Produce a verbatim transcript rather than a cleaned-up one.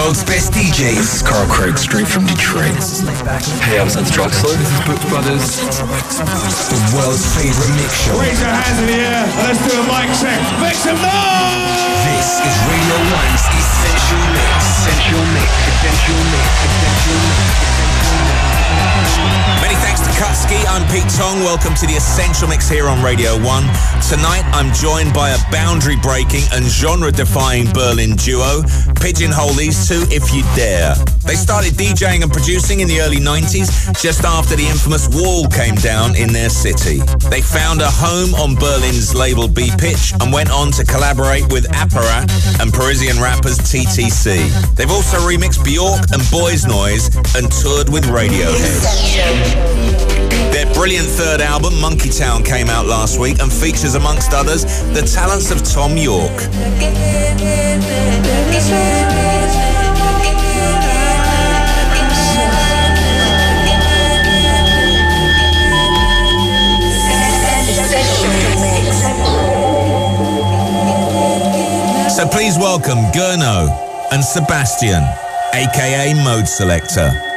world's best D Js. This is Carl Craig, straight from Detroit. Hey, I'm Sense Draxler. This is Brooks Brothers. The world's favorite mix show. Raise your hands in the air and let's do a mic check. Make some noise! This is Radio one's Essential Mix. Essential Mix. Essential Mix. Essential Mix. Many thanks to Kutski. I'm Pete Tong. Welcome to the Essential Mix here on Radio one. Tonight, I'm joined by a boundary-breaking and genre-defying Berlin duo. Pigeonhole these two if you dare. They started DJing and producing in the early nineties, just after the infamous wall came down in their city. They found a home on Berlin's label B-Pitch and went on to collaborate with Apparat and Parisian rappers T T C. They've also remixed Bjork and Boys Noise and toured with Radiohead. Their brilliant third album, Monkey Town, came out last week and features, amongst others, the talents of Tom York. So please welcome Gurno and Sebastian, aka Mode Selector.